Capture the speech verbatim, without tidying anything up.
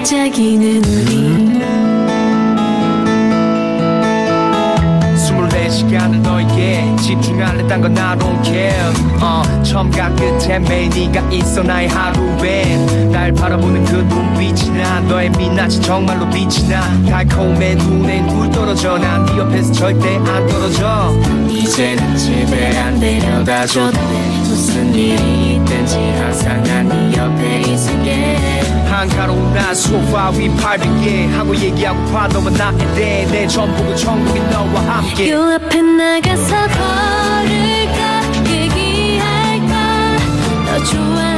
반짝이는 우리 스물네 시간을 너에게 집중할래 딴 건 I don't care uh, 처음과 끝에 매일 네가 있어 나의 하루엔 날 바라보는 그 눈빛이 나 너의 민낯이 정말로 빛이 나 달콤해 눈엔 물 떨어져 난 네 옆에서 절대 안 떨어져 이제는 집에 안 데려다줘도 돼 무슨 일이 있든지 항상 난 네 옆에 있을게 한가로운 날 소파 위 팔베개 하고 얘기하고파 너와 나에 대해 내 전부가 천국인 너와 함께 요 앞에 나가서 걸을까 얘기할까 너 좋아